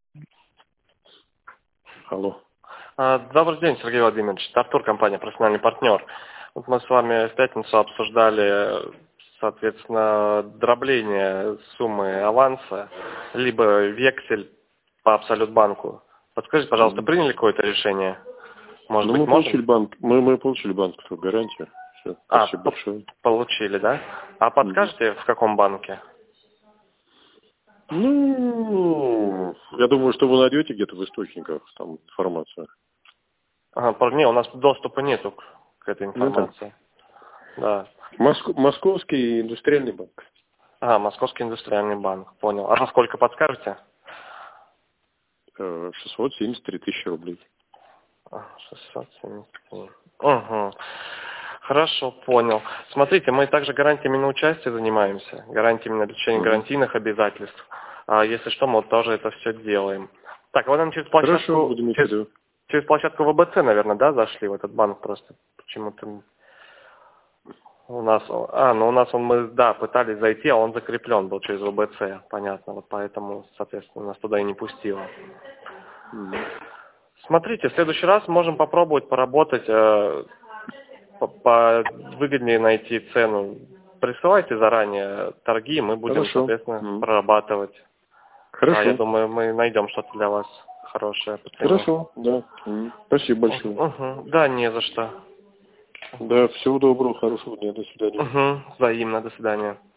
Алло. Добрый день, Сергей Владимирович. Это Артур, компания «Профессиональный партнер». Вот мы с вами в пятницу обсуждали, соответственно, дробление суммы аванса, либо вексель по Абсолютбанку. Подскажите, пожалуйста, приняли какое-то решение? Может быть, Мы можем? получили мы получили банковскую гарантию. Все, спасибо большое. Получили, да? А подскажете, в каком банке? Я думаю, что вы найдете где-то в источниках там информацию. Не, у нас доступа нету к этой Ну, информации. Да. Московский индустриальный банк. Московский индустриальный банк, понял. А сколько подскажете? 673 тысячи рублей. 673. Угу. Хорошо, понял. Смотрите, мы также гарантиями на участие занимаемся, гарантиями на решение гарантийных обязательств. Если что, мы вот тоже это все делаем. Так, вы, наверное, через площадку, Хорошо, буду иметь в виду. через площадку ВБЦ, наверное, да, зашли в этот банк просто? Почему-то у нас, мы, да, пытались зайти, а он закреплен был через ВБЦ, понятно, вот поэтому, соответственно, нас туда и не пустило. Смотрите, в следующий раз можем попробовать поработать, выгоднее найти цену. Присылайте заранее торги, мы будем, соответственно, прорабатывать. Хорошо. Я думаю, мы найдем что-то для вас хорошее. Хорошо, да. Спасибо большое. Да, не за что. Да, всего доброго, хорошего дня, до свидания. Взаимно, до свидания.